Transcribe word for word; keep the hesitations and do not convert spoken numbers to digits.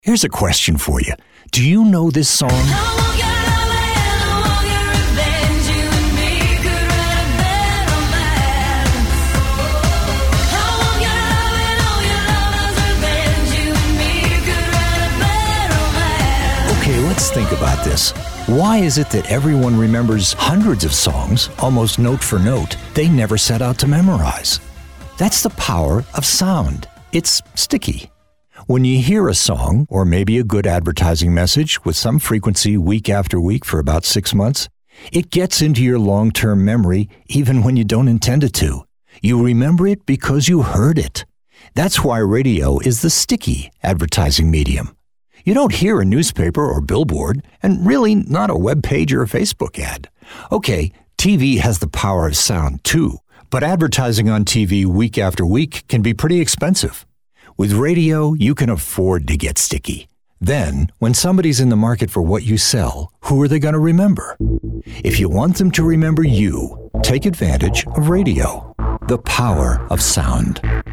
Here's a question for you. Do you know this song? Okay, let's think about this. Why is it that everyone remembers hundreds of songs, almost note for note, they never set out to memorize? That's the power of sound. It's sticky. When you hear a song, or maybe a good advertising message with some frequency week after week for about six months, it gets into your long-term memory even when you don't intend it to. You remember it because you heard it. That's why radio is the sticky advertising medium. You don't hear a newspaper or billboard, and really not a web page or a Facebook ad. Okay, T V has the power of sound too, but advertising on T V week after week can be pretty expensive. With radio, you can afford to get sticky. Then, when somebody's in the market for what you sell, who are they going to remember? If you want them to remember you, take advantage of radio. The power of sound.